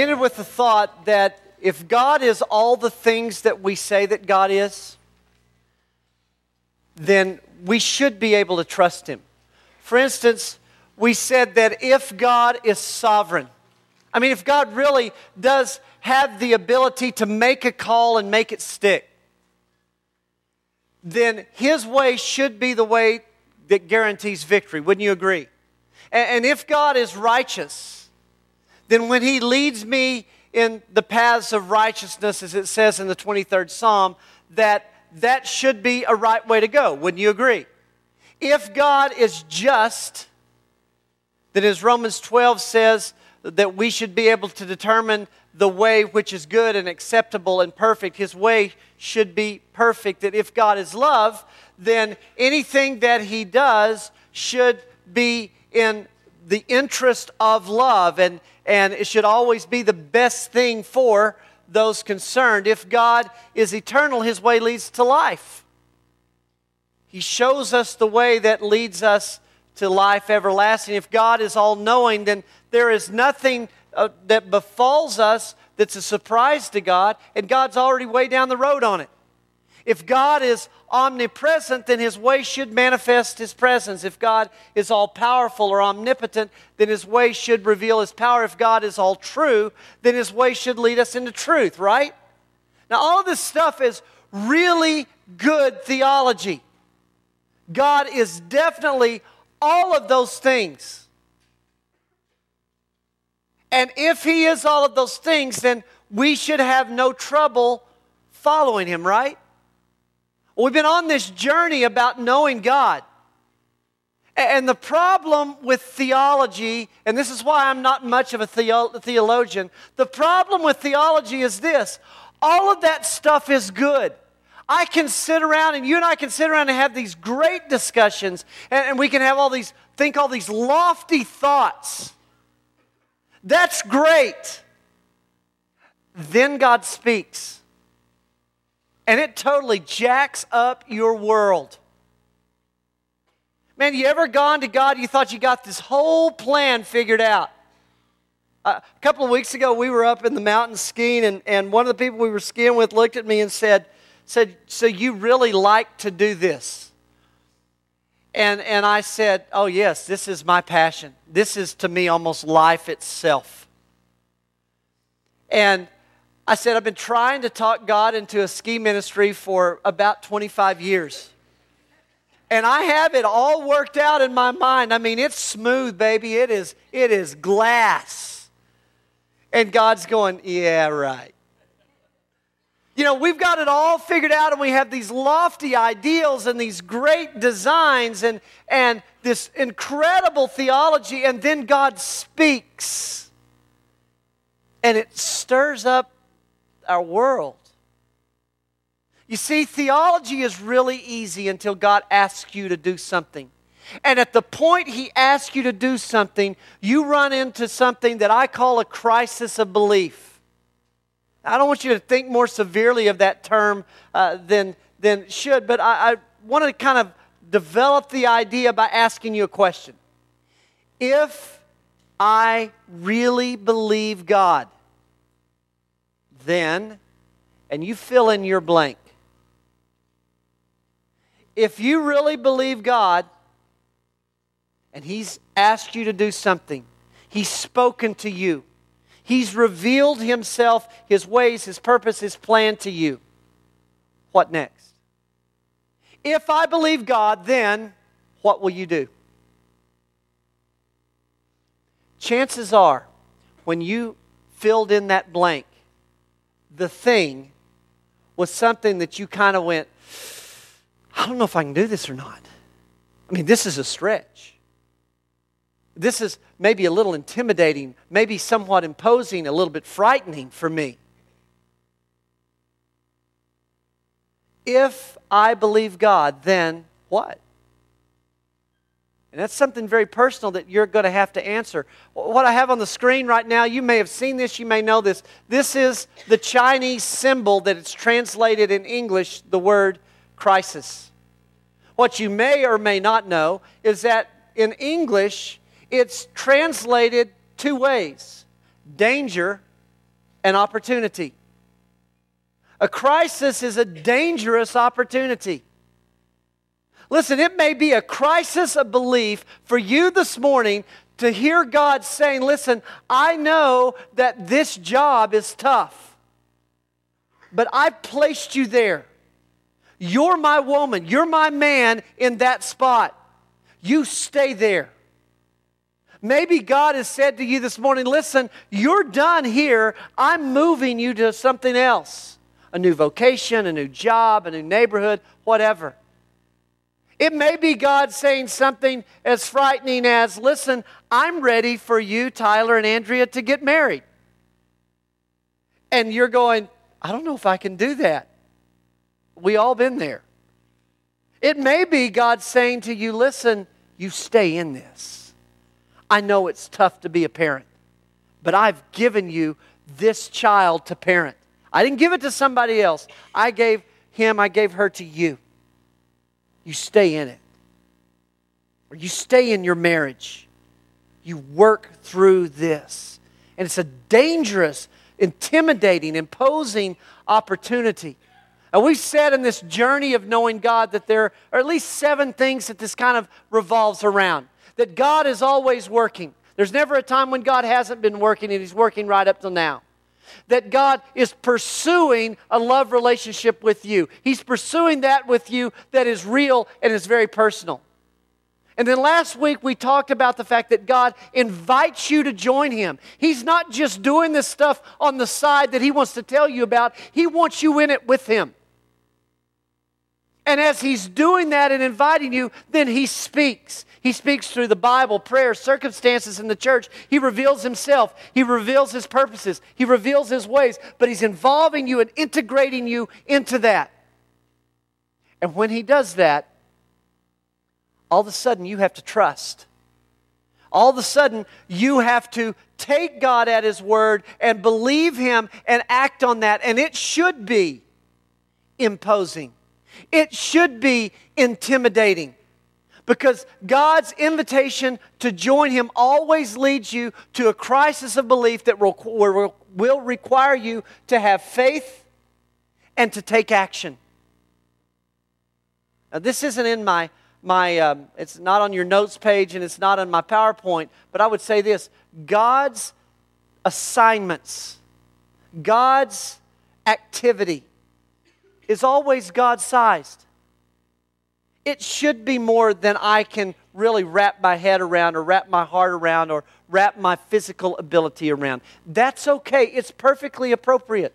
We ended with the thought that if God is all the things that we say that God is, then we should be able to trust Him. For instance, we said that if God is sovereign, if God really does have the ability to make a call and make it stick, then His way should be the way that guarantees victory. Wouldn't you agree? And if God is righteous, then when He leads me in the paths of righteousness, as it says in the 23rd Psalm, that should be a right way to go. Wouldn't you agree? If God is just, then as Romans 12 says, that we should be able to determine the way which is good and acceptable and perfect. His way should be perfect. That if God is love, then anything that He does should be in the interest of love, and it should always be the best thing for those concerned. If God is eternal, His way leads to life. He shows us the way that leads us to life everlasting. If God is all-knowing, then there is nothing that befalls us that's a surprise to God, and God's already way down the road on it. If God is omnipresent, then His way should manifest His presence. If God is all-powerful or omnipotent, then His way should reveal His power. If God is all-true, then His way should lead us into truth, right? Now, all of this stuff is really good theology. God is definitely all of those things. And if He is all of those things, then we should have no trouble following Him, right? We've been on this journey about knowing God. And the problem with theology, and this is why I'm not much of a theologian, the problem with theology is this: all of that stuff is good. I can sit around, and you and I can sit around and have these great discussions, and we can have all these lofty thoughts. That's great. Then God speaks. And it totally jacks up your world. Man, you ever gone to God, you thought you got this whole plan figured out? A couple of weeks ago, we were up in the mountains skiing, and one of the people we were skiing with looked at me and said, so you really like to do this? And I said, oh yes, this is my passion. This is to me almost life itself. And I said, I've been trying to talk God into a ski ministry for about 25 years. And I have it all worked out in my mind. It's smooth, baby. It is glass. And God's going, yeah, right. We've got it all figured out, and we have these lofty ideals and these great designs and this incredible theology, and then God speaks. And it stirs up our world. You see, theology is really easy until God asks you to do something. And at the point He asks you to do something, you run into something that I call a crisis of belief. I don't want you to think more severely of that term than should, but I want to kind of develop the idea by asking you a question. If I really believe God, then, and you fill in your blank. If you really believe God, and He's asked you to do something, He's spoken to you, He's revealed Himself, His ways, His purpose, His plan to you, what next? If I believe God, then what will you do? Chances are, when you filled in that blank, the thing was something that you kind of went, I don't know if I can do this or not. This is a stretch. This is maybe a little intimidating, maybe somewhat imposing, a little bit frightening for me. If I believe God, then what? And that's something very personal that you're going to have to answer. What I have on the screen right now, you may have seen this, you may know this. This is the Chinese symbol that it's translated in English, the word crisis. What you may or may not know is that in English, it's translated two ways: danger an opportunity. A crisis is a dangerous opportunity. Listen, it may be a crisis of belief for you this morning to hear God saying, listen, I know that this job is tough, but I've placed you there. You're my woman, you're my man in that spot. You stay there. Maybe God has said to you this morning, listen, you're done here. I'm moving you to something else. A new vocation, a new job, a new neighborhood, whatever. It may be God saying something as frightening as, listen, I'm ready for you, Tyler and Andrea, to get married. And you're going, I don't know if I can do that. We all been there. It may be God saying to you, listen, you stay in this. I know it's tough to be a parent, but I've given you this child to parent. I didn't give it to somebody else. I gave her to you. You stay in it. Or you stay in your marriage. You work through this. And it's a dangerous, intimidating, imposing opportunity. And we've said in this journey of knowing God that there are at least 7 things that this kind of revolves around. That God is always working. There's never a time when God hasn't been working, and He's working right up till now. That God is pursuing a love relationship with you. He's pursuing that with you that is real and is very personal. And then last week we talked about the fact that God invites you to join Him. He's not just doing this stuff on the side that He wants to tell you about. He wants you in it with Him. And as He's doing that and inviting you, then He speaks. He speaks through the Bible, prayer, circumstances in the church. He reveals Himself. He reveals His purposes. He reveals His ways. But He's involving you and integrating you into that. And when He does that, all of a sudden you have to trust. All of a sudden you have to take God at His word and believe Him and act on that. And it should be imposing. It should be intimidating. Because God's invitation to join Him always leads you to a crisis of belief that will require you to have faith and to take action. Now, this isn't in my it's not on your notes page and it's not on my PowerPoint, but I would say this: God's assignments, God's activity is always God-sized. It should be more than I can really wrap my head around or wrap my heart around or wrap my physical ability around. That's okay. It's perfectly appropriate.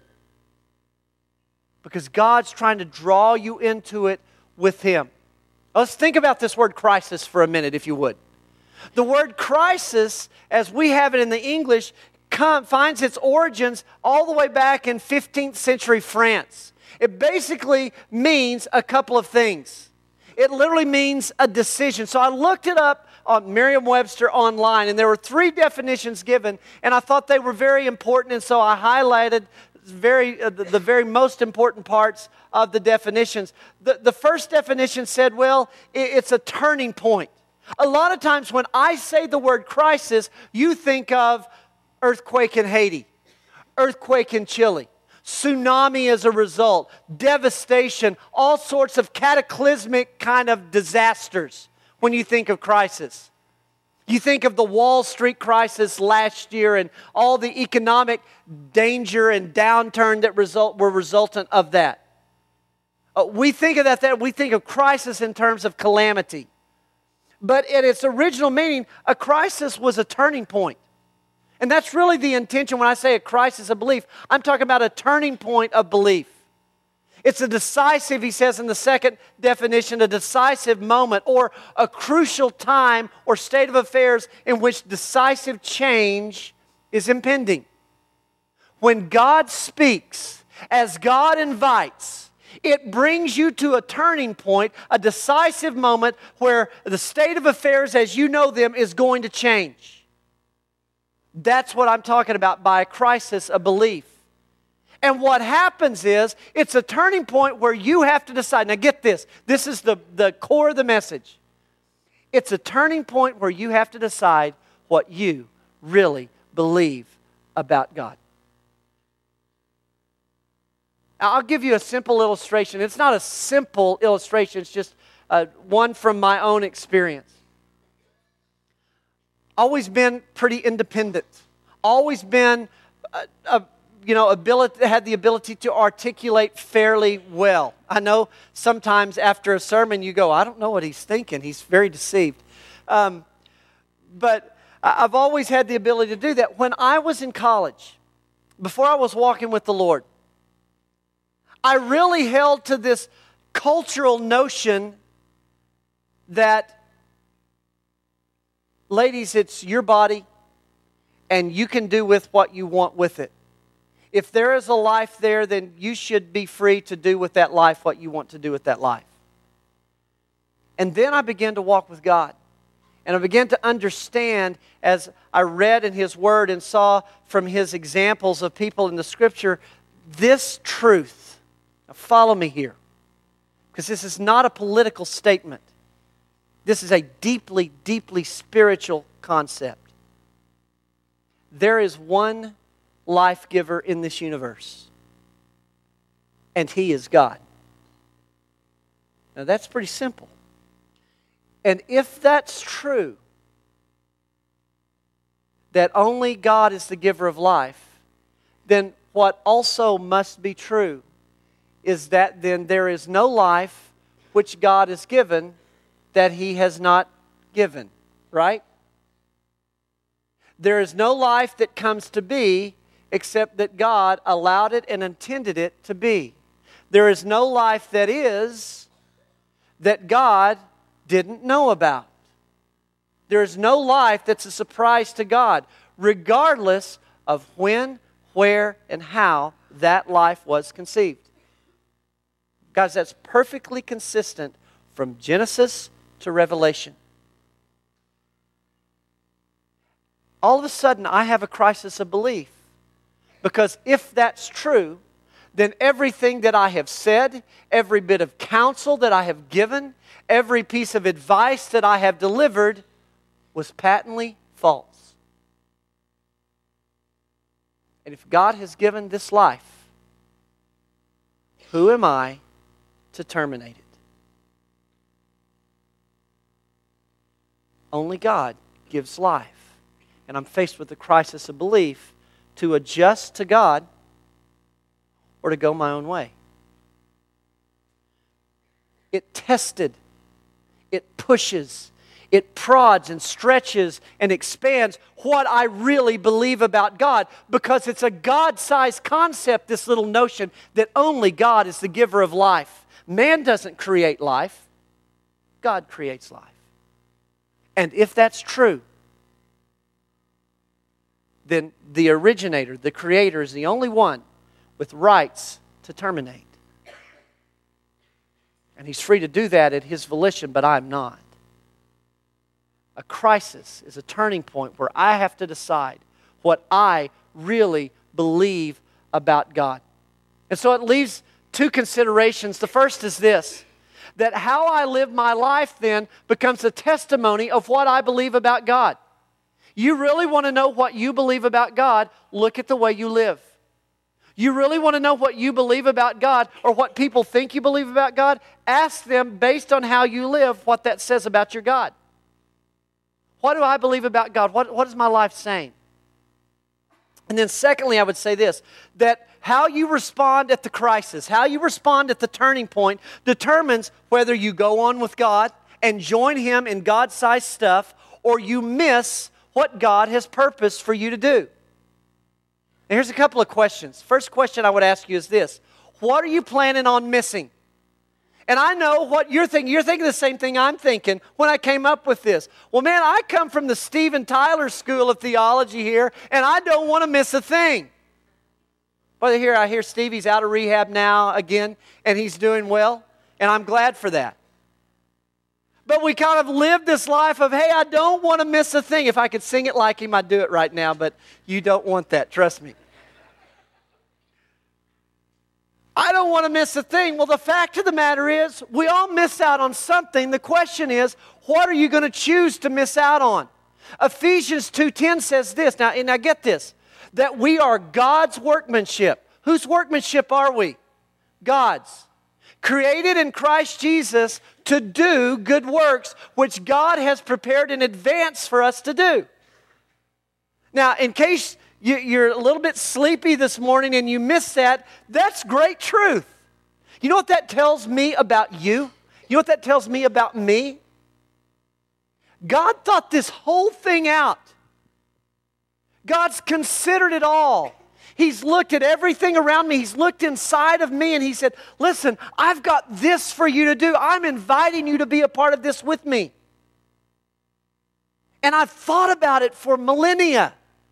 Because God's trying to draw you into it with Him. Let's think about this word crisis for a minute, if you would. The word crisis, as we have it in the English, finds its origins all the way back in 15th century France. It basically means a couple of things. It literally means a decision. So I looked it up on Merriam-Webster online, and there were 3 definitions given, and I thought they were very important, and so I highlighted the very most important parts of the definitions. The first definition said, well, it's a turning point. A lot of times when I say the word crisis, you think of earthquake in Haiti, earthquake in Chile, tsunami as a result, devastation, all sorts of cataclysmic kind of disasters when you think of crisis. You think of the Wall Street crisis last year and all the economic danger and downturn that were resultant of that. We think of that, we think of crisis in terms of calamity. But in its original meaning, a crisis was a turning point. And that's really the intention when I say a crisis of belief. I'm talking about a turning point of belief. It's a decisive, he says in the second definition, a decisive moment or a crucial time or state of affairs in which decisive change is impending. When God speaks, as God invites, it brings you to a turning point, a decisive moment where the state of affairs as you know them is going to change. That's what I'm talking about by a crisis of belief. And what happens is, it's a turning point where you have to decide. Now get this. This is the core of the message. It's a turning point where you have to decide what you really believe about God. I'll give you a simple illustration. It's not a simple illustration. It's just one from my own experience. Always been pretty independent. Always been, had the ability to articulate fairly well. I know sometimes after a sermon you go, I don't know what he's thinking. He's very deceived. But I've always had the ability to do that. When I was in college, before I was walking with the Lord, I really held to this cultural notion that, ladies, it's your body and you can do with what you want with it. If there is a life there, then you should be free to do with that life what you want to do with that life. And then I began to walk with God. And I began to understand as I read in His Word and saw from His examples of people in the Scripture, this truth. Now follow me here, because this is not a political statement. This is a deeply, deeply spiritual concept. There is one life giver in this universe, and He is God. Now that's pretty simple. And if that's true, that only God is the giver of life, then what also must be true is that then there is no life which God has given that He has not given, right? There is no life that comes to be except that God allowed it and intended it to be. There is no life that is that God didn't know about. There is no life that's a surprise to God, regardless of when, where, and how that life was conceived. Guys, that's perfectly consistent from Genesis to Revelation. All of a sudden, I have a crisis of belief. Because if that's true, then everything that I have said, every bit of counsel that I have given, every piece of advice that I have delivered was patently false. And if God has given this life, who am I to terminate it? Only God gives life. And I'm faced with the crisis of belief to adjust to God or to go my own way. It tested, it pushes, it prods and stretches and expands what I really believe about God, because it's a God-sized concept, this little notion that only God is the giver of life. Man doesn't create life. God creates life. And if that's true, then the originator, the creator, is the only one with rights to terminate. And He's free to do that at His volition, but I'm not. A crisis is a turning point where I have to decide what I really believe about God. And so it leaves two considerations. The first is this, that how I live my life then becomes a testimony of what I believe about God. You really want to know what you believe about God, look at the way you live. You really want to know what you believe about God or what people think you believe about God, ask them based on how you live what that says about your God. What do I believe about God? What is my life saying? And then secondly, I would say this, that how you respond at the crisis, how you respond at the turning point determines whether you go on with God and join Him in God-sized stuff, or you miss what God has purposed for you to do. Now, here's a couple of questions. First question I would ask you is this: what are you planning on missing? And I know what you're thinking. You're thinking the same thing I'm thinking when I came up with this. Well, man, I come from the Stephen Tyler School of Theology here, and I don't want to miss a thing. But I hear Stevie's out of rehab now again, and he's doing well, and I'm glad for that. But we kind of live this life of, hey, I don't want to miss a thing. If I could sing it like him, I'd do it right now, but you don't want that, trust me. I don't want to miss a thing. Well, the fact of the matter is, we all miss out on something. The question is, what are you going to choose to miss out on? Ephesians 2:10 says this. Now get this, that we are God's workmanship. Whose workmanship are we? God's. Created in Christ Jesus to do good works, which God has prepared in advance for us to do. Now, in case you're a little bit sleepy this morning and you missed that, that's great truth. You know what that tells me about you? You know what that tells me about me? God thought this whole thing out. God's considered it all. He's looked at everything around me. He's looked inside of me and He said, listen, I've got this for you to do. I'm inviting you to be a part of this with me. And I've thought about it for millennia.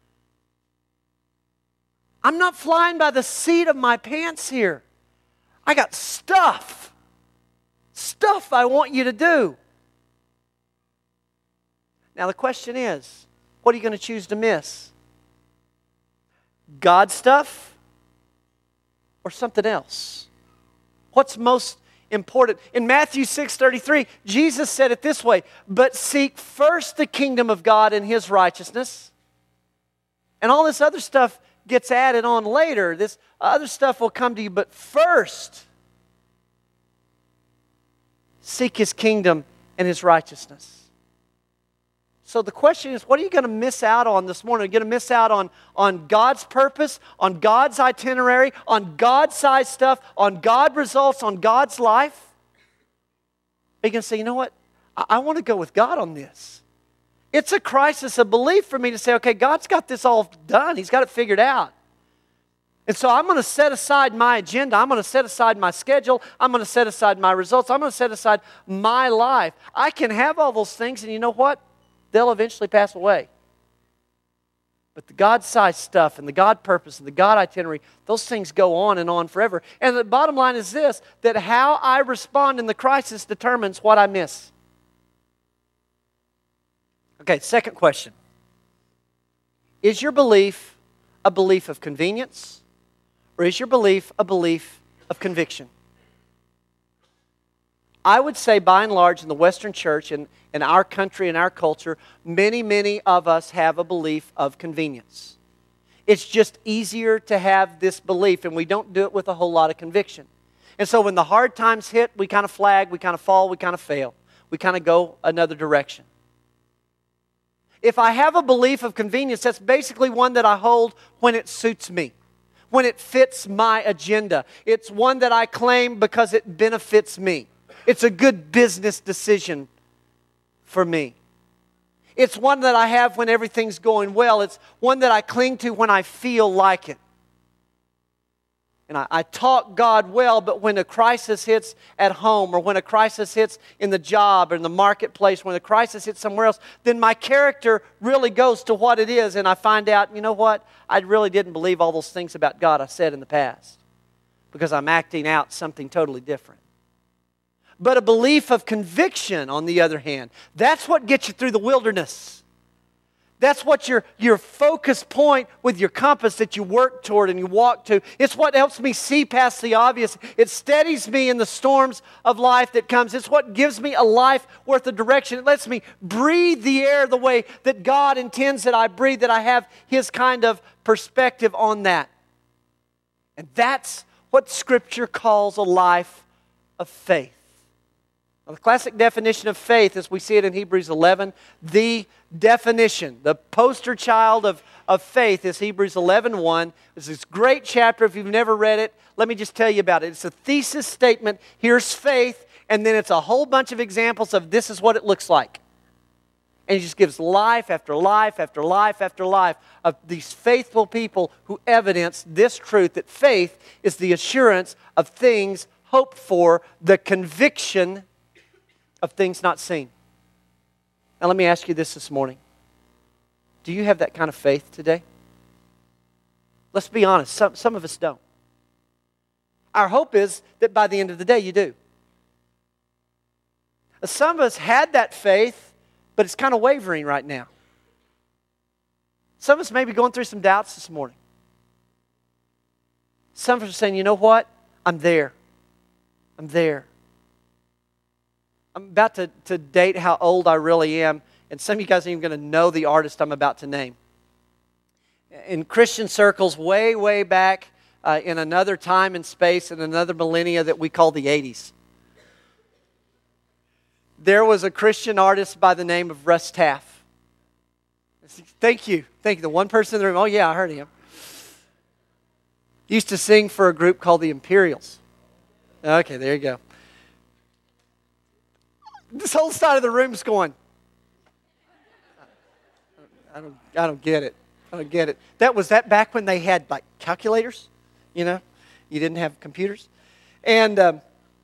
I'm not flying by the seat of my pants here. I got stuff I want you to do. Now the question is, what are you going to choose to miss? God stuff or something else? What's most important? In Matthew 6:33, Jesus said it this way, but seek first the kingdom of God and His righteousness, and all this other stuff gets added on later. This other stuff will come to you, but first, seek His kingdom and His righteousness. So the question is, what are you going to miss out on this morning? Are you going to miss out on God's purpose, on God's itinerary, on God-sized stuff, on God results, on God's life? Are you going to say, you know what? I want to go with God on this. It's a crisis of belief for me to say, okay, God's got this all done. He's got it figured out. And so I'm going to set aside my agenda. I'm going to set aside my schedule. I'm going to set aside my results. I'm going to set aside my life. I can have all those things, and you know what? They'll eventually pass away. But the God-sized stuff and the God purpose and the God itinerary, those things go on and on forever. And the bottom line is this, that how I respond in the crisis determines what I miss. Okay, second question. Is your belief a belief of convenience, or is your belief a belief of conviction? I would say by and large in the Western church, in our country, in our culture, many of us have a belief of convenience. It's just easier to have this belief, and we don't do it with a whole lot of conviction. And so when the hard times hit, we kind of flag, we kind of fall, we kind of fail. We kind of go another direction. If I have a belief of convenience, that's basically one that I hold when it suits me, when it fits my agenda. It's one that I claim because it benefits me. It's a good business decision for me. It's one that I have when everything's going well. It's one that I cling to when I feel like it. And I talk God well, but when a crisis hits at home, or when a crisis hits in the job or in the marketplace, when a crisis hits somewhere else, then my character really goes to what it is, and I find out, you know what? I really didn't believe all those things about God I said in the past, because I'm acting out something totally different. But a belief of conviction, on the other hand, that's what gets you through the wilderness. That's what your focus point with your compass that you work toward and you walk to. It's what helps me see past the obvious. It steadies me in the storms of life that comes. It's what gives me a life worth of direction. It lets me breathe the air the way that God intends that I breathe, that I have His kind of perspective on that. And that's what Scripture calls a life of faith. Now, the classic definition of faith, as we see it in Hebrews 11, the definition, the poster child of faith is Hebrews 11:1. It's this great chapter. If you've never read it, let me just tell you about it. It's a thesis statement. Here's faith, and then it's a whole bunch of examples of this is what it looks like. And he just gives life after life after life after life of these faithful people who evidence this truth, that faith is the assurance of things hoped for, the conviction of things not seen. Now let me ask you this morning. Do you have that kind of faith today? Let's be honest, some of us don't. Our hope is that by the end of the day you do. Some of us had that faith, but it's kind of wavering right now. Some of us may be going through some doubts this morning. Some of us are saying, you know what? I'm there. I'm there. I'm about to date how old I really am, and some of you guys are even going to know the artist I'm about to name. In Christian circles, way back, in another time and space, in another millennia that we call the 80s. There was a Christian artist by the name of Russ Taff. Thank you. Thank you. The one person in the room, oh yeah, I heard him. Used to sing for a group called the Imperials. Okay, there you go. This whole side of the room's going, I don't get it. I don't get it. Was that back when they had like calculators? You know, you didn't have computers. And there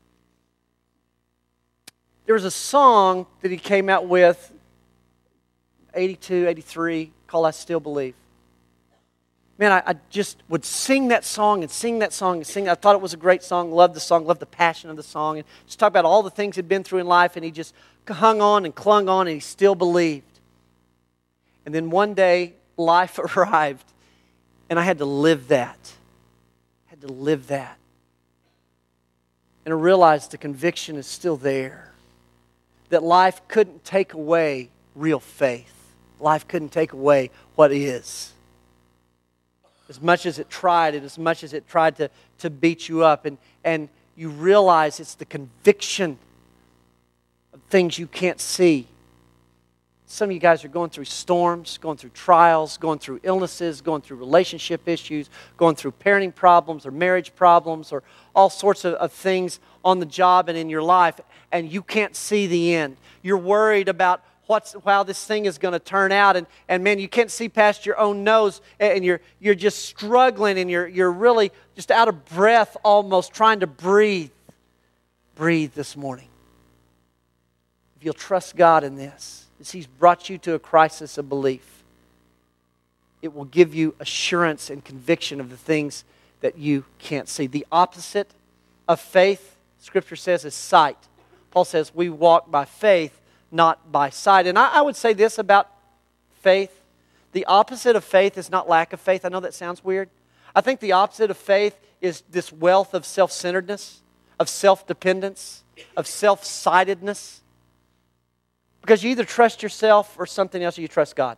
was a song that he came out with, 82, 83, called I Still Believe. Man, I just would sing that song and sing that song and sing. I thought it was a great song, loved the song, loved the passion of the song, and just talk about all the things he'd been through in life, and he just hung on and clung on, and he still believed. And then one day, life arrived, and I had to live that. I had to live that. And I realized the conviction is still there, that life couldn't take away real faith. Life couldn't take away what is. As much as it tried, and as much as it tried to beat you up, and you realize it's the conviction of things you can't see. Some of you guys are going through storms, going through trials, going through illnesses, going through relationship issues, going through parenting problems or marriage problems or all sorts of things on the job and in your life, and you can't see the end. You're worried about how this thing is going to turn out, and man, you can't see past your own nose, and you're just struggling, and you're really just out of breath almost, trying to breathe. Breathe this morning. If you'll trust God in this, as He's brought you to a crisis of belief, it will give you assurance and conviction of the things that you can't see. The opposite of faith, Scripture says, is sight. Paul says we walk by faith, not by sight. And I would say this about faith. The opposite of faith is not lack of faith. I know that sounds weird. I think the opposite of faith is this wealth of self-centeredness, of self-dependence, of self-sidedness. Because you either trust yourself or something else, or you trust God.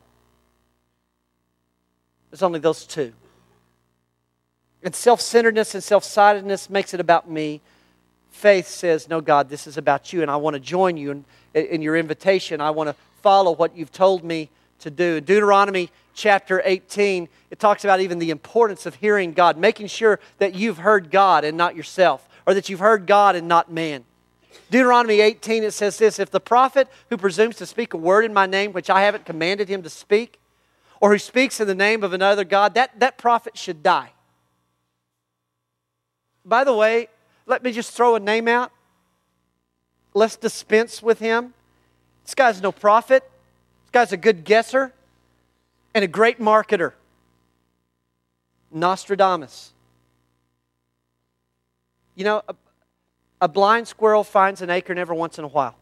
There's only those two. And self-centeredness and self-sidedness makes it about me. Faith says, no, God, this is about you, and I want to join you in your invitation. I want to follow what you've told me to do. In Deuteronomy chapter 18, it talks about even the importance of hearing God, making sure that you've heard God and not yourself, or that you've heard God and not man. Deuteronomy 18, it says this, if the prophet who presumes to speak a word in my name, which I haven't commanded him to speak, or who speaks in the name of another God, that prophet should die. By the way, let me just throw a name out. Let's dispense with him. This guy's no prophet. This guy's a good guesser and a great marketer. Nostradamus. You know, a blind squirrel finds an acorn every once in a while.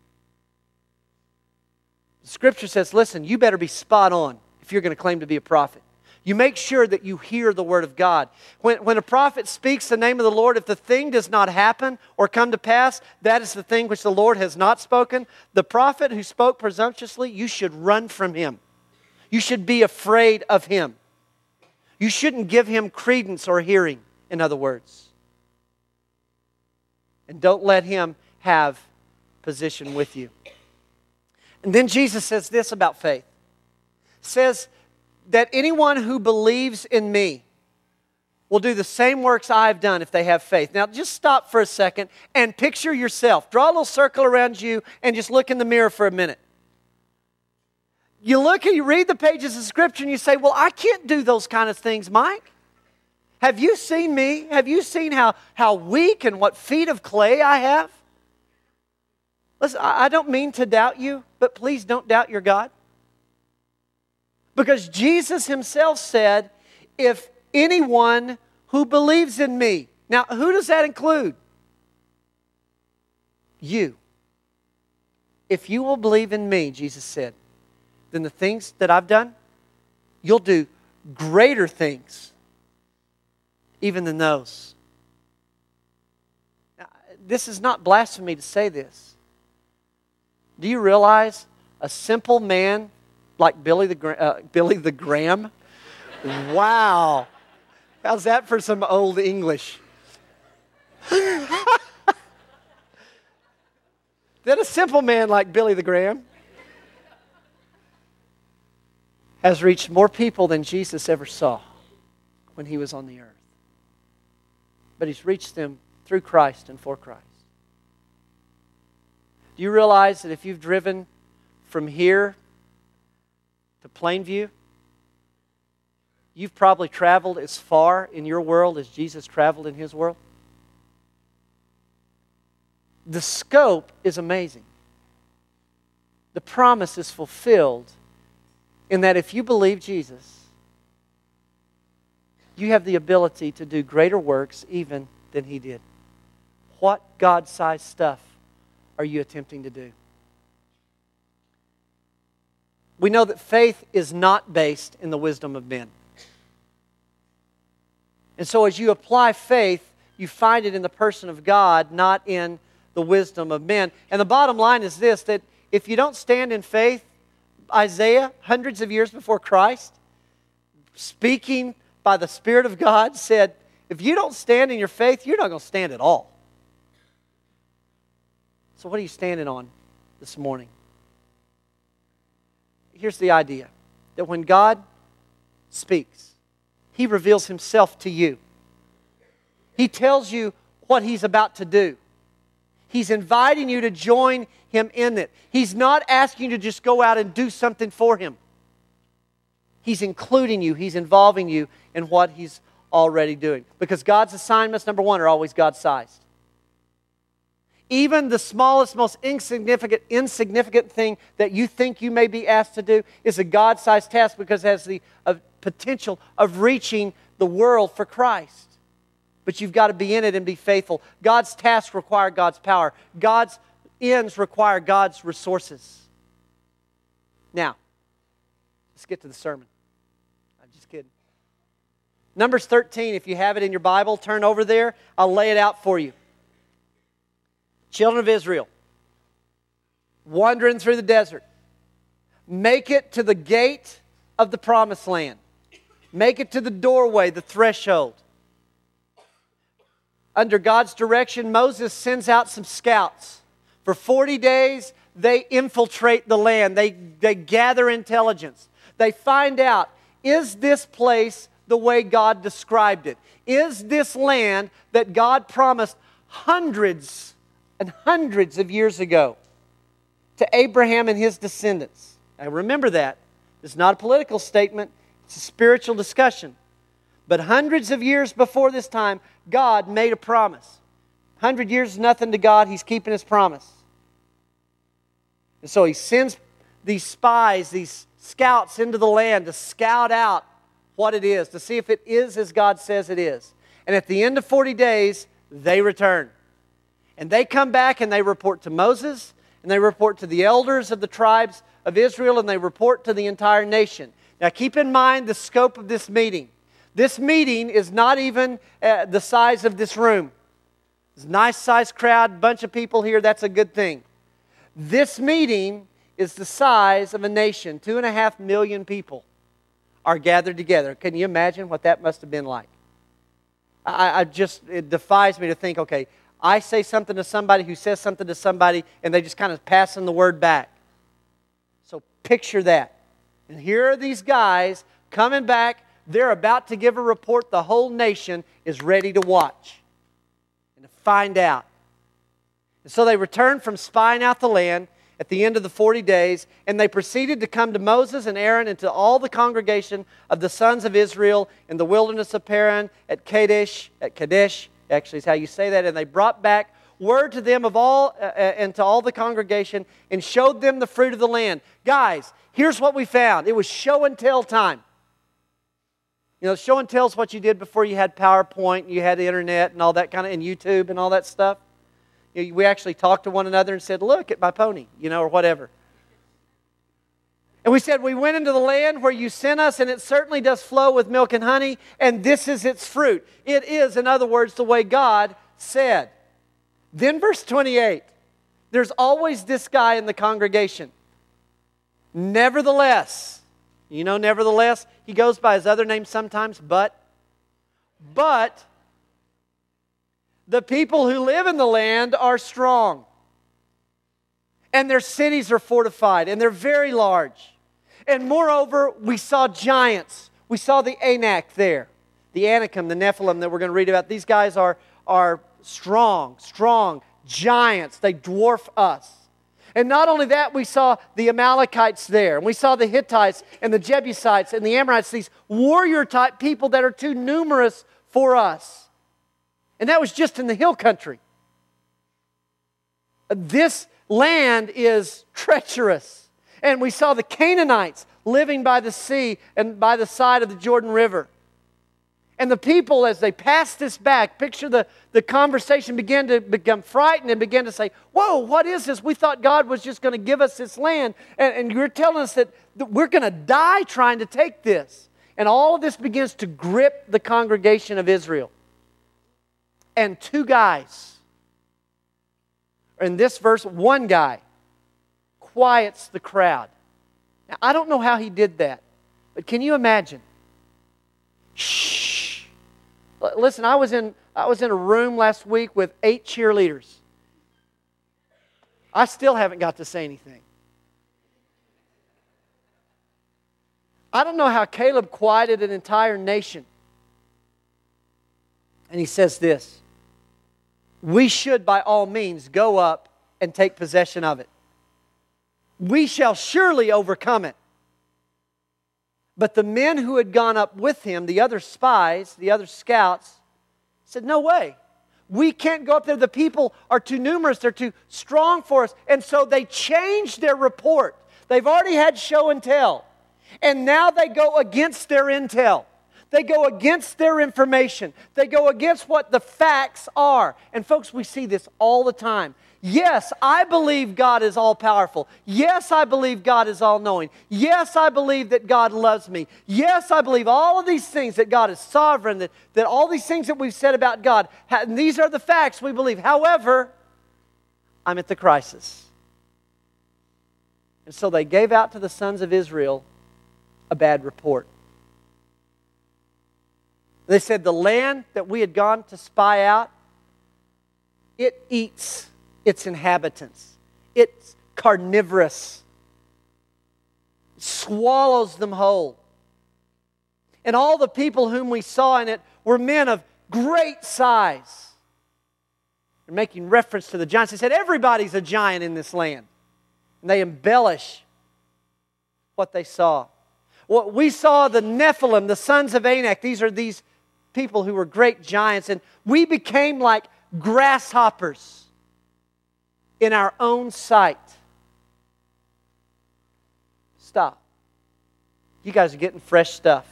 The Scripture says, listen, you better be spot on if you're going to claim to be a prophet. You make sure that you hear the Word of God. When a prophet speaks the name of the Lord, if the thing does not happen or come to pass, that is the thing which the Lord has not spoken. The prophet who spoke presumptuously, you should run from him. You should be afraid of him. You shouldn't give him credence or hearing, in other words. And don't let him have position with you. And then Jesus says this about faith. Says that anyone who believes in me will do the same works I've done if they have faith. Now, just stop for a second and picture yourself. Draw a little circle around you and just look in the mirror for a minute. You look and you read the pages of Scripture and you say, well, I can't do those kind of things, Mike. Have you seen me? Have you seen how weak and what feet of clay I have? Listen, I don't mean to doubt you, but please don't doubt your God. Because Jesus himself said, if anyone who believes in me. Now, who does that include? You. If you will believe in me, Jesus said, then the things that I've done, you'll do greater things even than those. Now, this is not blasphemy to say this. Do you realize a simple man like Billy the Graham? Wow. How's that for some old English? That a simple man like Billy the Graham has reached more people than Jesus ever saw when he was on the earth. But he's reached them through Christ and for Christ. Do you realize that if you've driven from here to Plainview, you've probably traveled as far in your world as Jesus traveled in his world? The scope is amazing. The promise is fulfilled in that if you believe Jesus, you have the ability to do greater works even than he did. What God-sized stuff are you attempting to do? We know that faith is not based in the wisdom of men. And so as you apply faith, you find it in the person of God, not in the wisdom of men. And the bottom line is this, that if you don't stand in faith, Isaiah, hundreds of years before Christ, speaking by the Spirit of God, said, if you don't stand in your faith, you're not going to stand at all. So what are you standing on this morning? Here's the idea, that when God speaks, he reveals himself to you. He tells you what he's about to do. He's inviting you to join him in it. He's not asking you to just go out and do something for him. He's including you. He's involving you in what he's already doing. Because God's assignments, number one, are always God-sized. Even the smallest, most insignificant thing that you think you may be asked to do is a God-sized task because it has the potential of reaching the world for Christ. But you've got to be in it and be faithful. God's tasks require God's power. God's ends require God's resources. Now, let's get to the sermon. I'm just kidding. Numbers 13, if you have it in your Bible, turn over there. I'll lay it out for you. Children of Israel, wandering through the desert. Make it to the gate of the promised land. Make it to the doorway, the threshold. Under God's direction, Moses sends out some scouts. For 40 days, they infiltrate the land. They gather intelligence. They find out, is this place the way God described it? Is this land that God promised hundreds and hundreds of years ago to Abraham and his descendants? Now remember that. It's not a political statement. It's a spiritual discussion. But hundreds of years before this time, God made a promise. 100 years is nothing to God. He's keeping his promise. And so he sends these spies, these scouts into the land to scout out what it is, to see if it is as God says it is. And at the end of 40 days, they return. And they come back and they report to Moses, and they report to the elders of the tribes of Israel, and they report to the entire nation. Now keep in mind the scope of this meeting. This meeting is not even the size of this room. It's a nice sized crowd, bunch of people here, that's a good thing. This meeting is the size of a nation. 2.5 million people are gathered together. Can you imagine what that must have been like? It defies me to think, okay, I say something to somebody who says something to somebody, and they just kind of passing the word back. So picture that. And here are these guys coming back. They're about to give a report. The whole nation is ready to watch and to find out. And so they returned from spying out the land at the end of the 40 days, and they proceeded to come to Moses and Aaron and to all the congregation of the sons of Israel in the wilderness of Paran at Kadesh, actually is how you say that, and they brought back word to them of all and to all the congregation and showed them the fruit of the land. Guys, here's what we found. It was show and tell time. You know, show and tell is what you did before you had PowerPoint, and you had the internet and all that kind of, and YouTube and all that stuff. You know, we actually talked to one another and said, look at my pony, or whatever. And we said, we went into the land where you sent us, and it certainly does flow with milk and honey, and this is its fruit. It is, in other words, the way God said. Then verse 28, there's always this guy in the congregation. Nevertheless, nevertheless, he goes by his other name sometimes, but But the people who live in the land are strong. And their cities are fortified, and they're very large. And moreover, we saw giants. We saw the Anak there. The Anakim, the Nephilim that we're going to read about. These guys are strong giants. They dwarf us. And not only that, we saw the Amalekites there. And we saw the Hittites and the Jebusites and the Amorites, these warrior-type people that are too numerous for us. And that was just in the hill country. This land is treacherous. And we saw the Canaanites living by the sea and by the side of the Jordan River. And the people, as they passed this back, picture the conversation, began to become frightened and began to say, whoa, what is this? We thought God was just going to give us this land. And you're telling us that we're going to die trying to take this. And all of this begins to grip the congregation of Israel. And two guys, in this verse, one guy quiets the crowd. Now, I don't know how he did that, but can you imagine? Shh. Listen, I was in a room last week with 8 cheerleaders. I still haven't got to say anything. I don't know how Caleb quieted an entire nation. And he says this: we should by all means go up and take possession of it. We shall surely overcome it. But the men who had gone up with him, the other spies, the other scouts, said, no way. We can't go up there. The people are too numerous. They're too strong for us. And so they changed their report. They've already had show and tell. And now they go against their intel. They go against their information. They go against what the facts are. And folks, we see this all the time. Yes, I believe God is all-powerful. Yes, I believe God is all-knowing. Yes, I believe that God loves me. Yes, I believe all of these things, that God is sovereign, that all these things that we've said about God, and these are the facts we believe. However, I'm at the crisis. And so they gave out to the sons of Israel a bad report. They said the land that we had gone to spy out, it eats its inhabitants. It's carnivorous. It swallows them whole. And all the people whom we saw in it were men of great size. They're making reference to the giants. They said everybody's a giant in this land. And they embellish what they saw. What we saw, the Nephilim, the sons of Anak, these are these people who were great giants, and we became like grasshoppers in our own sight. Stop. You guys are getting fresh stuff.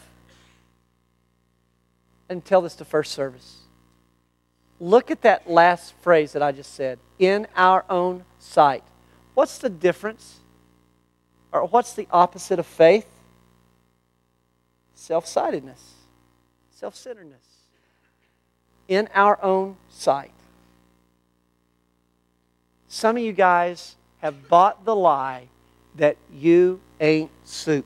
And tell this to first service. Look at that last phrase that I just said. In our own sight. What's the difference? Or what's the opposite of faith? Self-sightedness. Self-centeredness. In our own sight. Some of you guys have bought the lie that you ain't soup.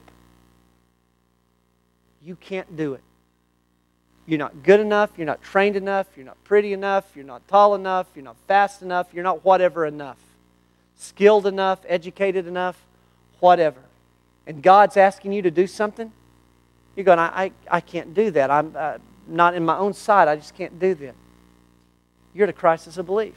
You can't do it. You're not good enough, you're not trained enough, you're not pretty enough, you're not tall enough, you're not fast enough, you're not whatever enough. Skilled enough, educated enough, whatever. And God's asking you to do something, you're going, I can't do that. I'm not in my own sight, I just can't do that. You're at a crisis of belief.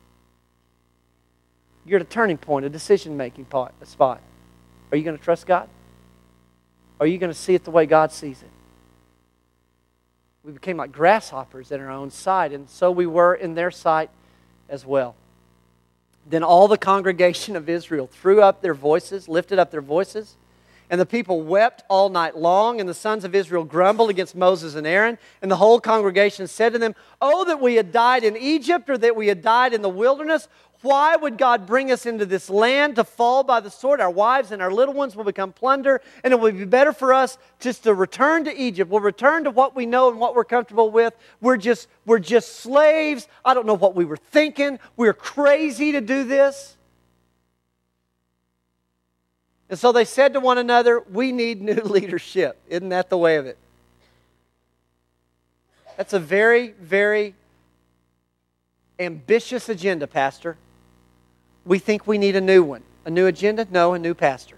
You're at a turning point, a decision-making spot. Are you going to trust God? Or are you going to see it the way God sees it? We became like grasshoppers in our own sight, and so we were in their sight as well. Then all the congregation of Israel threw up their voices, lifted up their voices, and the people wept all night long, and the sons of Israel grumbled against Moses and Aaron, and the whole congregation said to them, oh, that we had died in Egypt, or that we had died in the wilderness. Why would God bring us into this land to fall by the sword? Our wives and our little ones will become plunder, and it would be better for us just to return to Egypt. We'll return to what we know and what we're comfortable with. We're just slaves. I don't know what we were thinking. We're crazy to do this. And so they said to one another, we need new leadership. Isn't that the way of it? That's a very, very ambitious agenda, Pastor. We think we need a new one. A new agenda? No, a new pastor.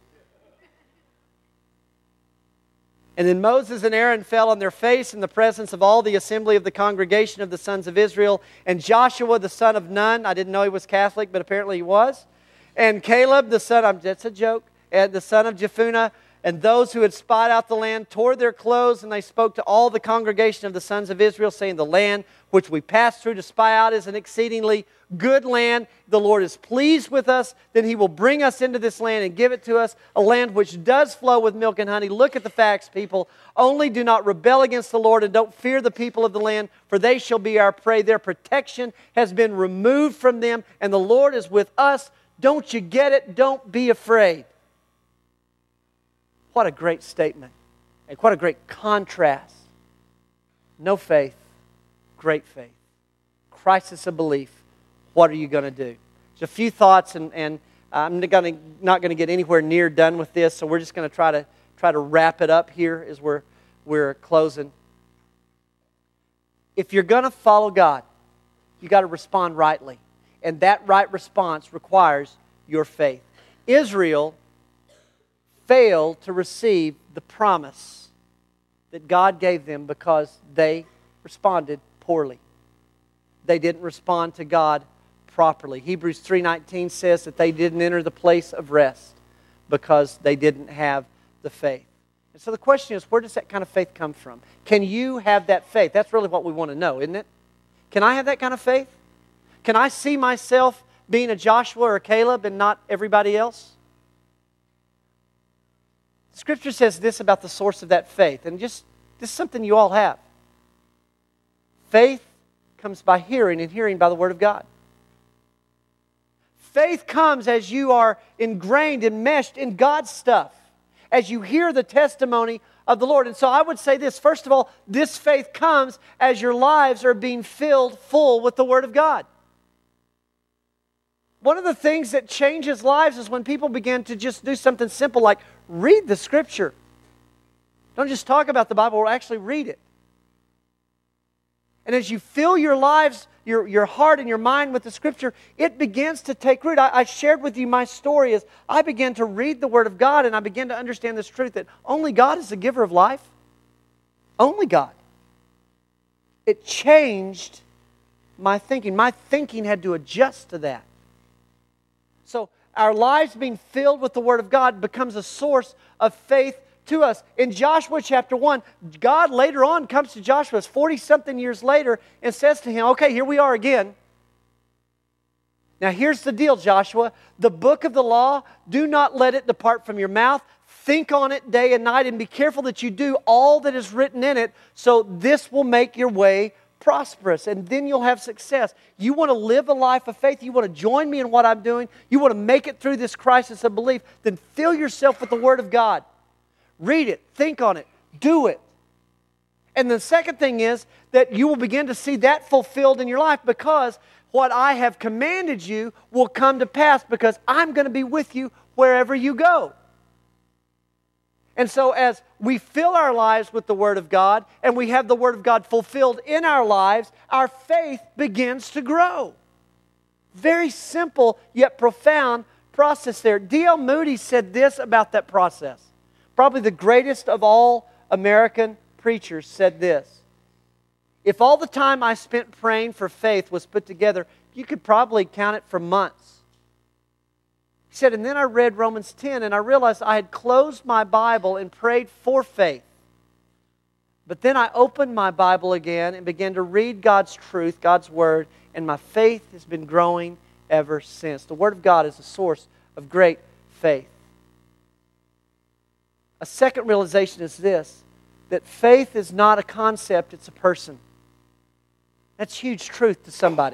And then Moses and Aaron fell on their face in the presence of all the assembly of the congregation of the sons of Israel. And Joshua, the son of Nun, I didn't know he was Catholic, but apparently he was. And Caleb, the son of, that's a joke, and the son of Jephunneh, and those who had spied out the land tore their clothes, and they spoke to all the congregation of the sons of Israel, saying, the land which we passed through to spy out is an exceedingly good land. The Lord is pleased with us. Then He will bring us into this land and give it to us, a land which does flow with milk and honey. Look at the facts, people. Only do not rebel against the Lord, and don't fear the people of the land, for they shall be our prey. Their protection has been removed from them, and the Lord is with us. Don't you get it? Don't be afraid. What a great statement. And what a great contrast. No faith, great faith. Crisis of belief. What are you going to do? Just a few thoughts, and I'm not going to get anywhere near done with this, so we're just going to try to wrap it up here as we're closing. If you're going to follow God, you got to respond rightly. And that right response requires your faith. Israel failed to receive the promise that God gave them because they responded poorly. They didn't respond to God properly. Hebrews 3:19 says that they didn't enter the place of rest because they didn't have the faith. And so the question is, where does that kind of faith come from? Can you have that faith? That's really what we want to know, isn't it? Can I have that kind of faith? Can I see myself being a Joshua or a Caleb and not everybody else? Scripture says this about the source of that faith, and just this is something you all have. Faith comes by hearing, and hearing by the Word of God. Faith comes as you are ingrained, enmeshed in God's stuff, as you hear the testimony of the Lord. And so I would say this, first of all, this faith comes as your lives are being filled full with the Word of God. One of the things that changes lives is when people begin to just do something simple like read the Scripture. Don't just talk about the Bible, actually read it. And as you fill your lives, your heart and your mind with the Scripture, it begins to take root. I shared with you my story as I began to read the Word of God and I began to understand this truth that only God is the giver of life. Only God. It changed my thinking. My thinking had to adjust to that. So our lives being filled with the Word of God becomes a source of faith to us. In Joshua chapter 1, God later on comes to Joshua 40-something years later and says to him, okay, here we are again. Now here's the deal, Joshua. The book of the law, do not let it depart from your mouth. Think on it day and night and be careful that you do all that is written in it, so this will make your way prosperous, and then you'll have success. You want to live a life of faith? You want to join me in what I'm doing? You want to make it through this crisis of belief? Then fill yourself with the Word of God. Read it, think on it, do it. And the second thing is that you will begin to see that fulfilled in your life because what I have commanded you will come to pass because I'm going to be with you wherever you go. And so as we fill our lives with the Word of God and we have the Word of God fulfilled in our lives, our faith begins to grow. Very simple yet profound process there. D.L. Moody said this about that process. Probably the greatest of all American preachers said this. If all the time I spent praying for faith was put together, you could probably count it for months. He said, and then I read Romans 10 and I realized I had closed my Bible and prayed for faith. But then I opened my Bible again and began to read God's truth, God's Word, and my faith has been growing ever since. The Word of God is a source of great faith. A second realization is this, that faith is not a concept, it's a person. That's huge truth to somebody.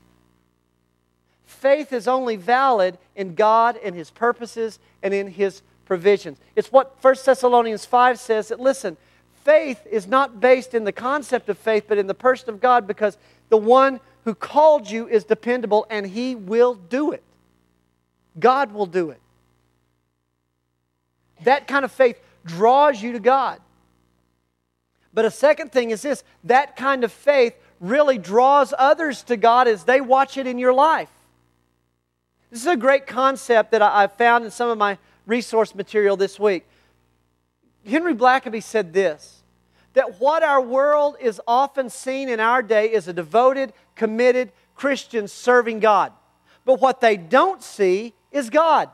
Faith is only valid in God and His purposes and in His provisions. It's what 1 Thessalonians 5 says, that listen, faith is not based in the concept of faith, but in the person of God, because the one who called you is dependable and He will do it. God will do it. That kind of faith draws you to God. But a second thing is this: that kind of faith really draws others to God as they watch it in your life. This is a great concept that I found in some of my resource material this week. Henry Blackaby said this, that what our world is often seen in our day is a devoted, committed Christian serving God. But what they don't see is God.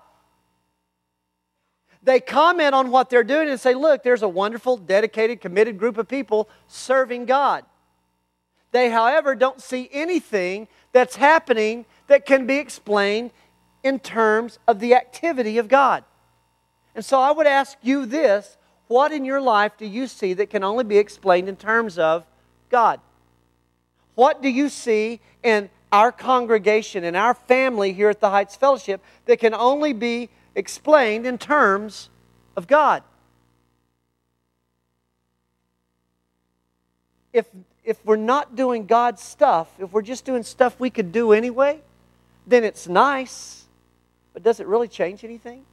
They comment on what they're doing and say, look, there's a wonderful, dedicated, committed group of people serving God. They, however, don't see anything that's happening that can be explained in terms of the activity of God. And so I would ask you this: what in your life do you see that can only be explained in terms of God? What do you see in our congregation, in our family here at the Heights Fellowship, that can only be explained in terms of God? If we're not doing God's stuff, if we're just doing stuff we could do anyway, then it's nice, but does it really change anything?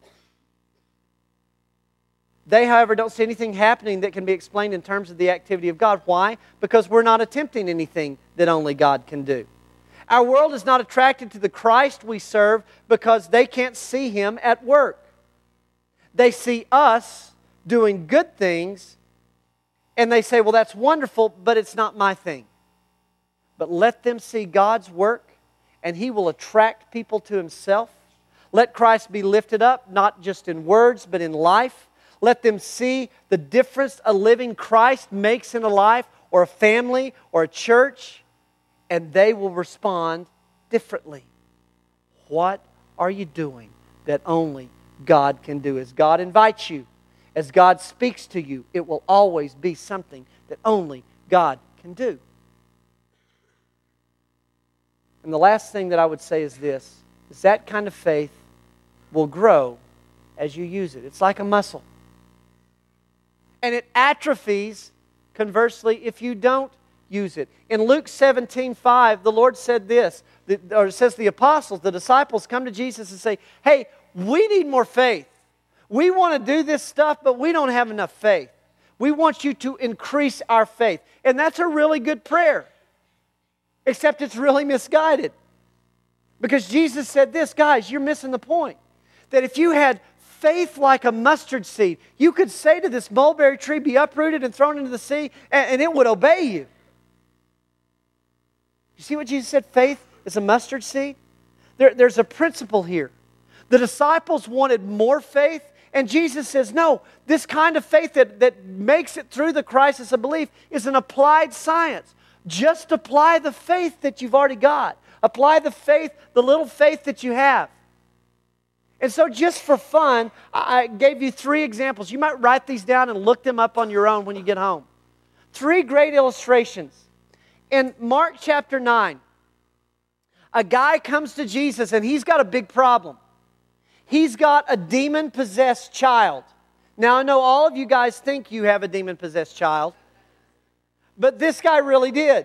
They, however, don't see anything happening that can be explained in terms of the activity of God. Why? Because we're not attempting anything that only God can do. Our world is not attracted to the Christ we serve because they can't see Him at work. They see us doing good things, and they say, well, that's wonderful, but it's not my thing. But let them see God's work, and He will attract people to Himself. Let Christ be lifted up, not just in words, but in life. Let them see the difference a living Christ makes in a life, or a family, or a church, and they will respond differently. What are you doing that only God can do? As God invites you, as God speaks to you, it will always be something that only God can do. And the last thing that I would say is this, is that kind of faith will grow as you use it. It's like a muscle. And it atrophies, conversely, if you don't use it. In Luke 17:5, the Lord said this, or it says the apostles, the disciples come to Jesus and say, hey, we need more faith. We want to do this stuff, but we don't have enough faith. We want you to increase our faith. And that's a really good prayer, except it's really misguided. Because Jesus said this, guys, you're missing the point. That if you had faith like a mustard seed, you could say to this mulberry tree, be uprooted and thrown into the sea, and it would obey you. You see what Jesus said? Faith is a mustard seed. There's a principle here. The disciples wanted more faith, and Jesus says, no, this kind of faith that makes it through the crisis of belief is an applied science. Just apply the faith that you've already got. Apply the faith, the little faith that you have. And so just for fun, I gave you 3 examples. You might write these down and look them up on your own when you get home. 3 great illustrations. In Mark chapter 9, a guy comes to Jesus and he's got a big problem. He's got a demon-possessed child. Now, I know all of you guys think you have a demon-possessed child, but this guy really did.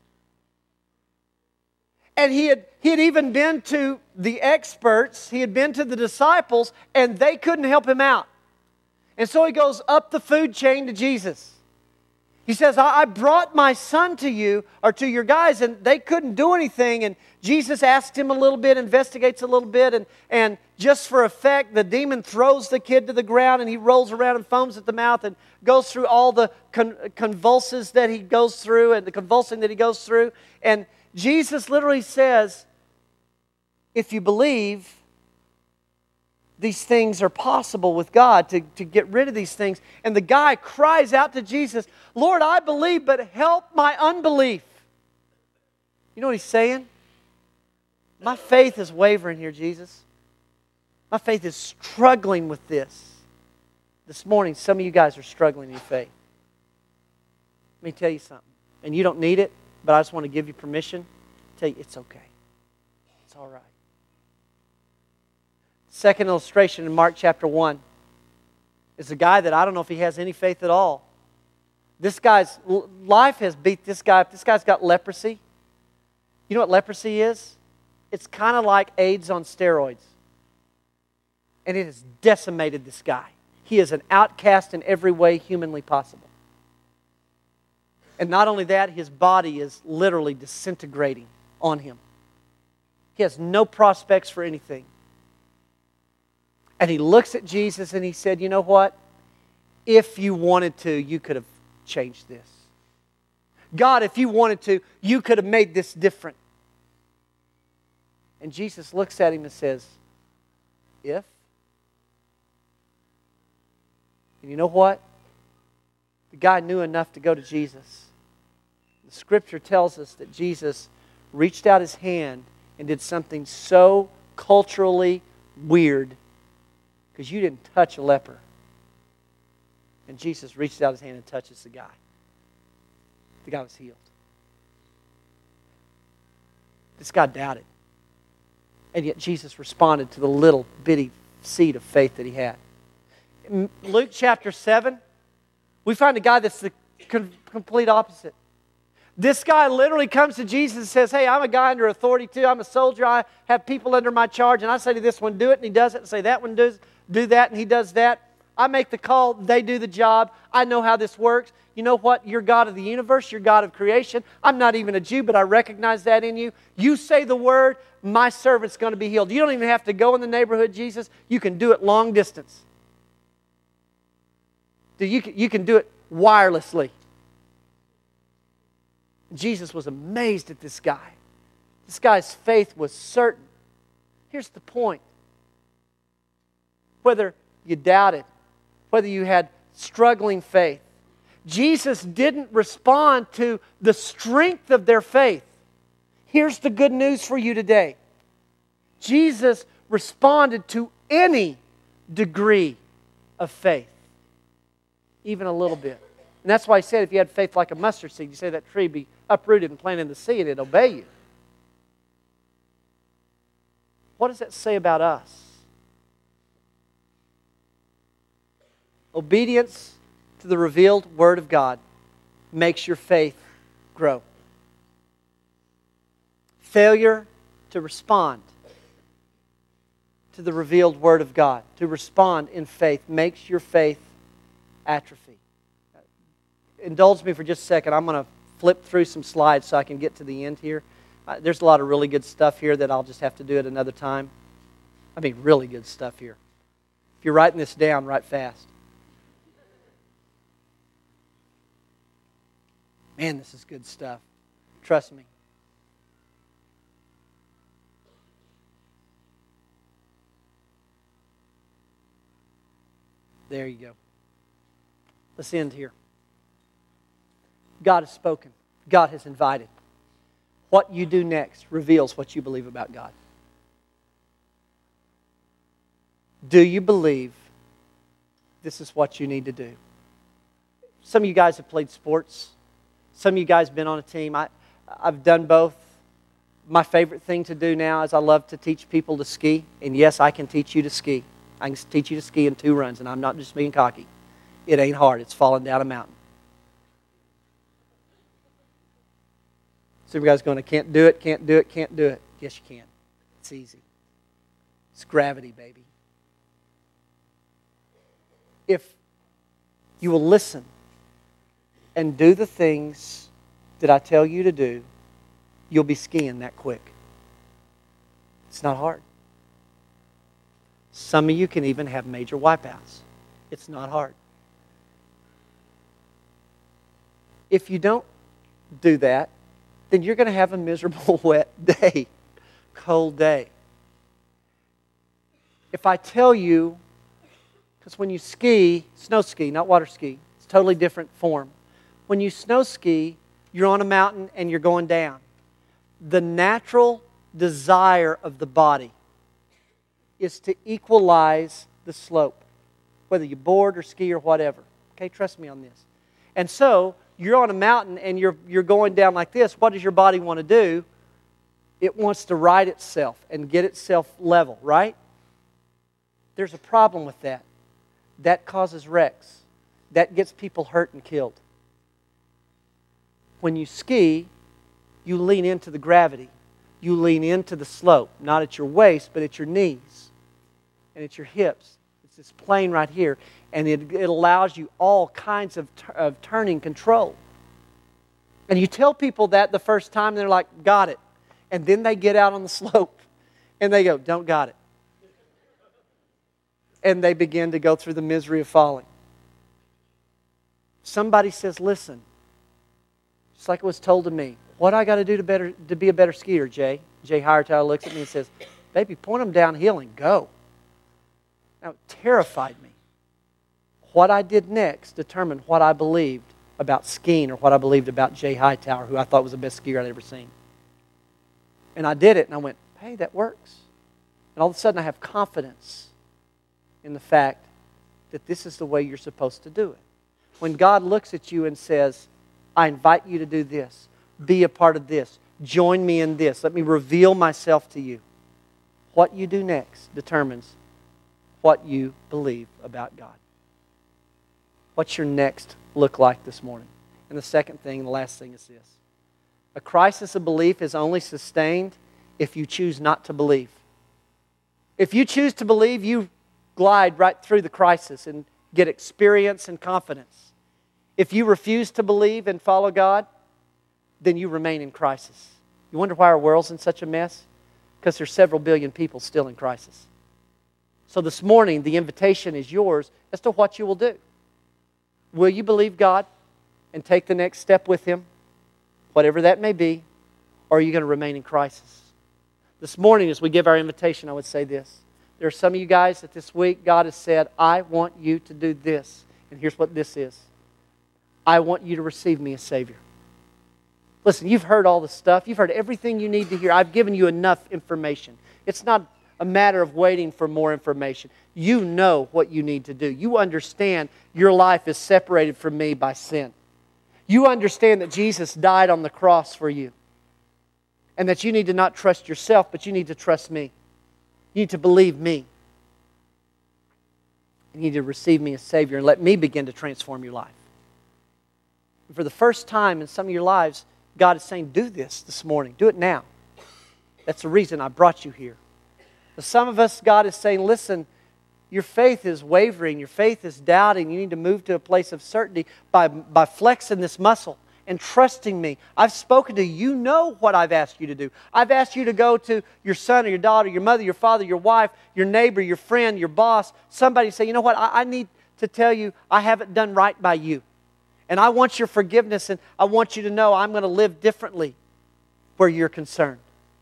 And he had even been to the experts, he had been to the disciples, and they couldn't help him out. And so he goes up the food chain to Jesus. He says, I brought my son to you, or to your guys, and they couldn't do anything. And Jesus asked him a little bit, investigates a little bit, and just for effect, the demon throws the kid to the ground, and he rolls around and foams at the mouth and goes through all the convulses that he goes through, and the convulsing that he goes through. And Jesus literally says, if you believe, these things are possible with God to get rid of these things. And the guy cries out to Jesus, Lord, I believe, but help my unbelief. You know what he's saying? My faith is wavering here, Jesus. My faith is struggling with this. This morning, some of you guys are struggling in your faith. Let me tell you something. And you don't need it, but I just want to give you permission to tell you it's okay. It's all right. Second illustration in Mark chapter 1 is a guy that I don't know if he has any faith at all. This guy's life has beat this guy. This guy's got leprosy. You know what leprosy is? It's kind of like AIDS on steroids. And it has decimated this guy. He is an outcast in every way humanly possible. And not only that, his body is literally disintegrating on him. He has no prospects for anything. And he looks at Jesus and he said, you know what? If you wanted to, you could have changed this. God, if you wanted to, you could have made this different. And Jesus looks at him and says, if? And you know what? The guy knew enough to go to Jesus. The Scripture tells us that Jesus reached out his hand and did something so culturally weird, because you didn't touch a leper. And Jesus reaches out his hand and touches the guy. The guy was healed. This guy doubted. And yet Jesus responded to the little bitty seed of faith that he had. In Luke chapter 7, we find a guy that's the complete opposite. This guy literally comes to Jesus and says, hey, I'm a guy under authority too. I'm a soldier. I have people under my charge. And I say to this one, do it, and he does it. And say that one, do that, and he does that. I make the call, they do the job. I know how this works. You know what? You're God of the universe. You're God of creation. I'm not even a Jew, but I recognize that in you. You say the word, my servant's going to be healed. You don't even have to go in the neighborhood, Jesus. You can do it long distance. You can do it wirelessly. Jesus was amazed at this guy. This guy's faith was certain. Here's the point. Whether you doubted, whether you had struggling faith, Jesus didn't respond to the strength of their faith. Here's the good news for you today. Jesus responded to any degree of faith, even a little bit. And that's why he said if you had faith like a mustard seed, you say that tree be uprooted and planted in the sea and it'd obey you. What does that say about us? Obedience to the revealed Word of God makes your faith grow. Failure to respond to the revealed Word of God, to respond in faith, makes your faith atrophy. Indulge me for just a second. I'm going to flip through some slides so I can get to the end here. There's a lot of really good stuff here that I'll just have to do at another time. I mean, really good stuff here. If you're writing this down, write fast. Man, this is good stuff. Trust me. There you go. Let's end here. God has spoken. God has invited. What you do next reveals what you believe about God. Do you believe this is what you need to do? Some of you guys have played sports. Some of you guys have been on a team. I've done both. My favorite thing to do now is I love to teach people to ski. And yes, I can teach you to ski. I can teach you to ski in 2 runs, and I'm not just being cocky. It ain't hard. It's falling down a mountain. Some of you guys going, I can't do it, can't do it, can't do it. Yes, you can. It's easy. It's gravity, baby. If you will listen and do the things that I tell you to do, you'll be skiing that quick. It's not hard. Some of you can even have major wipeouts. It's not hard. If you don't do that, then you're going to have a miserable, wet day, cold day. If I tell you, because when you ski, snow ski, not water ski, it's a totally different form. When you snow ski, you're on a mountain and you're going down. The natural desire of the body is to equalize the slope, whether you board or ski or whatever. Okay, trust me on this. And so, you're on a mountain and you're going down like this. What does your body want to do? It wants to right itself and get itself level, right? There's a problem with that. That causes wrecks. That gets people hurt and killed. When you ski, you lean into the gravity. You lean into the slope, not at your waist, but at your knees and at your hips. It's this plane right here, and it allows you all kinds of turning control. And you tell people that the first time, they're like, got it. And then they get out on the slope and they go, don't got it. And they begin to go through the misery of falling. Somebody says, listen, just like it was told to me, what do I got to do to be a better skier, Jay? Jay Hightower looks at me and says, baby, point them downhill and go. Now, it terrified me. What I did next determined what I believed about skiing or what I believed about Jay Hightower, who I thought was the best skier I'd ever seen. And I did it, and I went, hey, that works. And all of a sudden I have confidence in the fact that this is the way you're supposed to do it. When God looks at you and says, I invite you to do this, be a part of this, join me in this, let me reveal myself to you, what you do next determines what you believe about God. What's your next look like this morning? And the second thing, the last thing is this. A crisis of belief is only sustained if you choose not to believe. If you choose to believe, you glide right through the crisis and get experience and confidence. If you refuse to believe and follow God, then you remain in crisis. You wonder why our world's in such a mess? Because there's several billion people still in crisis. So this morning, the invitation is yours as to what you will do. Will you believe God and take the next step with Him, whatever that may be, or are you going to remain in crisis? This morning, as we give our invitation, I would say this. There are some of you guys that this week God has said, I want you to do this. And here's what this is. I want you to receive me as Savior. Listen, you've heard all the stuff. You've heard everything you need to hear. I've given you enough information. It's not a matter of waiting for more information. You know what you need to do. You understand your life is separated from me by sin. You understand that Jesus died on the cross for you. And that you need to not trust yourself, but you need to trust me. You need to believe me. You need to receive me as Savior and let me begin to transform your life. And for the first time in some of your lives, God is saying, do this morning. Do it now. That's the reason I brought you here. For some of us, God is saying, listen, your faith is wavering. Your faith is doubting. You need to move to a place of certainty by flexing this muscle and trusting me. I've spoken to you. You know what I've asked you to do. I've asked you to go to your son or your daughter, your mother, your father, your wife, your neighbor, your friend, your boss. Somebody say, you know what, I need to tell you I haven't done right by you. And I want your forgiveness, and I want you to know I'm going to live differently where you're concerned.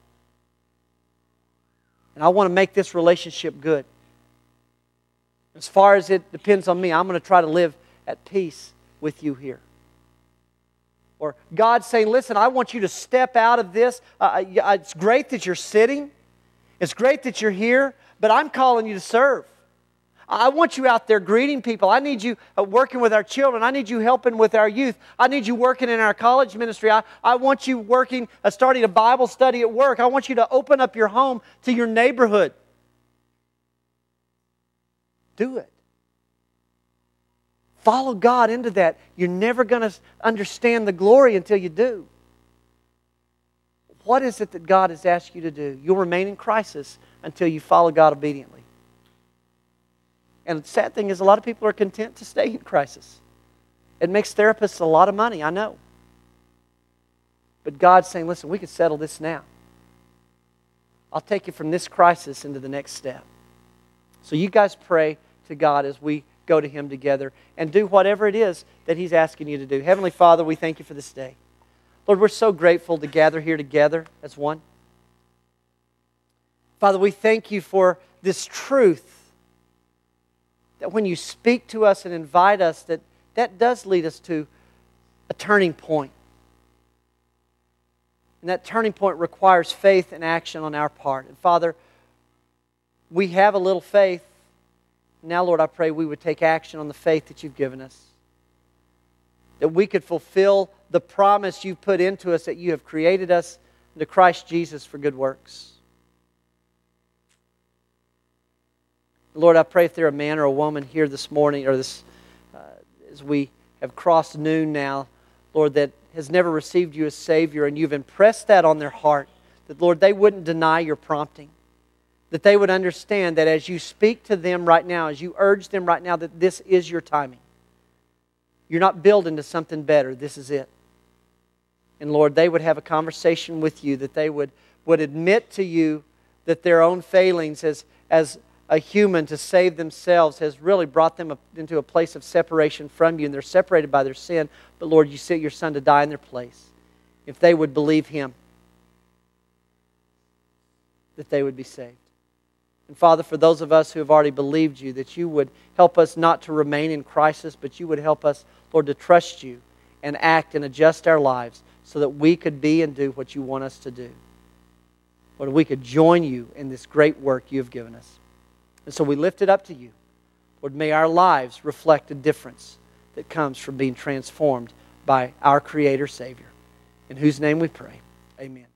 And I want to make this relationship good. As far as it depends on me, I'm going to try to live at peace with you here. Or God's saying, listen, I want you to step out of this. It's great that you're sitting. It's great that you're here, but I'm calling you to serve. I want you out there greeting people. I need you working with our children. I need you helping with our youth. I need you working in our college ministry. I want you working, starting a Bible study at work. I want you to open up your home to your neighborhood. Do it. Follow God into that. You're never going to understand the glory until you do. What is it that God has asked you to do? You'll remain in crisis until you follow God obediently. And the sad thing is a lot of people are content to stay in crisis. It makes therapists a lot of money, I know. But God's saying, listen, we can settle this now. I'll take you from this crisis into the next step. So you guys pray to God as we go to Him together and do whatever it is that He's asking you to do. Heavenly Father, we thank You for this day. Lord, we're so grateful to gather here together as one. Father, we thank You for this truth that when You speak to us and invite us, that does lead us to a turning point. And that turning point requires faith and action on our part. And Father, we have a little faith. Now, Lord, I pray we would take action on the faith that You've given us. That we could fulfill the promise You've put into us that You have created us into Christ Jesus for good works. Lord, I pray if there a man or a woman here this morning, or as we have crossed noon now, Lord, that has never received You as Savior, and You've impressed that on their heart, that, Lord, they wouldn't deny Your prompting. That they would understand that as You speak to them right now, as You urge them right now, that this is Your timing. You're not building to something better. This is it. And Lord, they would have a conversation with you, that they would admit to you that their own failings as a human to save themselves has really brought them into a place of separation from you, and they're separated by their sin. But Lord, you sent your Son to die in their place. If they would believe Him, that they would be saved. And Father, for those of us who have already believed you, that you would help us not to remain in crisis, but you would help us, Lord, to trust you and act and adjust our lives so that we could be and do what you want us to do. Lord, we could join you in this great work you have given us. And so we lift it up to you. Lord, may our lives reflect a difference that comes from being transformed by our Creator Savior, in whose name we pray. Amen.